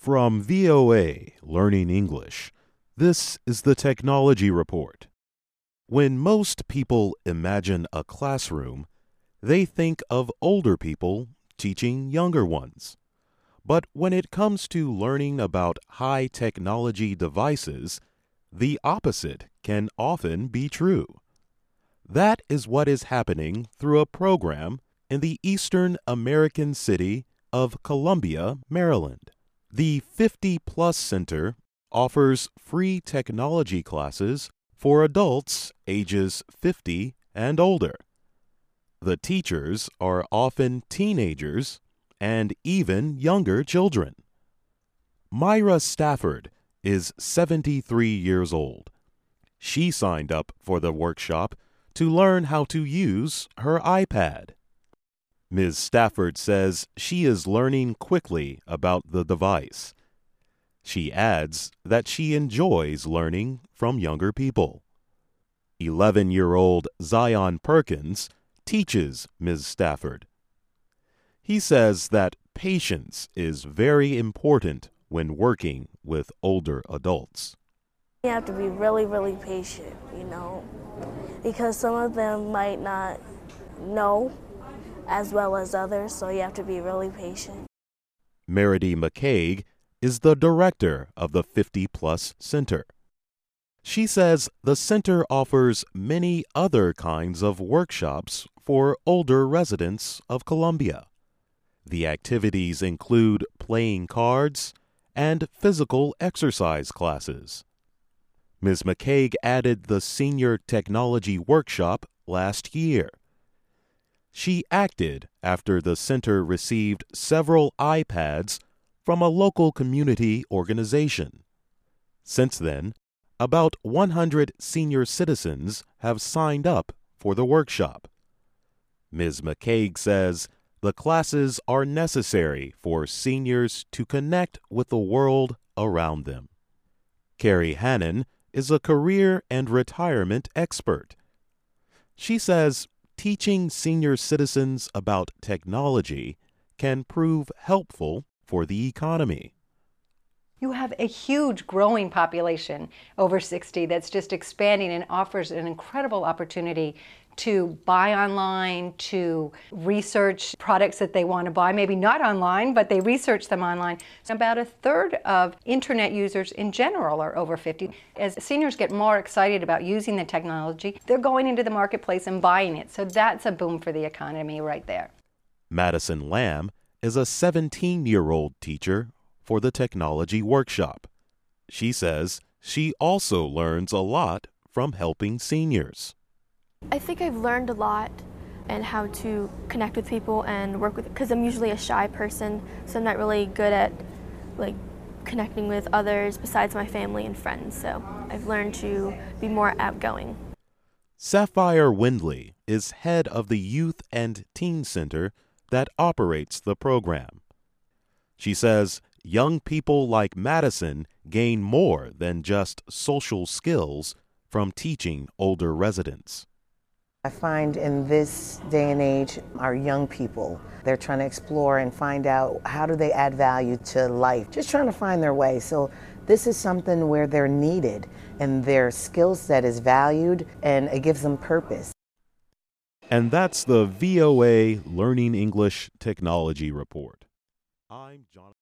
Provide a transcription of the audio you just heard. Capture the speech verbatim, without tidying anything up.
From V O A Learning English, this is the Technology Report. When most people imagine a classroom, they think of older people teaching younger ones. But when it comes to learning about high technology devices, the opposite can often be true. That is what is happening through a program in the Eastern American city of Columbia, Maryland. The fifty plus Center offers free technology classes for adults ages fifty and older. The teachers are often teenagers and even younger children. Myra Stafford is seventy-three years old. She signed up for the workshop to learn how to use her iPad. Miz Stafford says she is learning quickly about the device. She adds that she enjoys learning from younger people. eleven-year-old Zion Perkins teaches Miz Stafford. He says that patience is very important when working with older adults. You have to be really, really patient, you know, because some of them might not know as well as others, so you have to be really patient. Meredy McCaig is the director of the fifty plus Center. She says the center offers many other kinds of workshops for older residents of Columbia. The activities include playing cards and physical exercise classes. Miz McCaig added the Senior Technology Workshop last year. She acted after the center received several iPads from a local community organization. Since then, about one hundred senior citizens have signed up for the workshop. Miz McCaig says the classes are necessary for seniors to connect with the world around them. Carrie Hannon is a career and retirement expert. She says teaching senior citizens about technology can prove helpful for the economy. You have a huge growing population over sixty that's just expanding and offers an incredible opportunity to buy online, to research products that they want to buy, maybe not online, but they research them online. About a third of internet users in general are over fifty. As seniors get more excited about using the technology, they're going into the marketplace and buying it. So that's a boom for the economy right there. Madison Lamb is a seventeen-year-old teacher for the technology workshop. She says she also learns a lot from helping seniors. I think I've learned a lot and how to connect with people and work with, because I'm usually a shy person, so I'm not really good at like connecting with others besides my family and friends. So I've learned to be more outgoing. Sapphire Windley is head of the Youth and Teen Center that operates the program. She says young people like Madison gain more than just social skills from teaching older residents. I find in this day and age, our young people, they're trying to explore and find out how do they add value to life, just trying to find their way. So this is something where they're needed and their skill set is valued and it gives them purpose. And that's the V O A Learning English Technology Report. I'm Jonathan.